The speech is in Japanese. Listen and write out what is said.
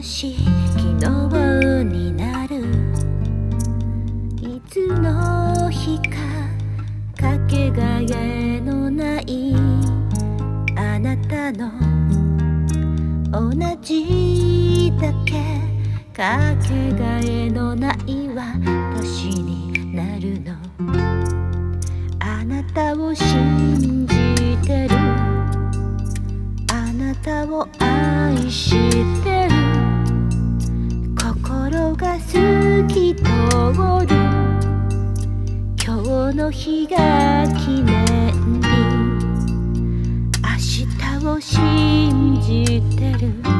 し昨日になる。いつの日かかけがえのないあなたの同じだけかけがえのない私になるの。あなたを信じてる、あなたを愛してる、心が透き通る今日の日が記念日、明日を信じてる。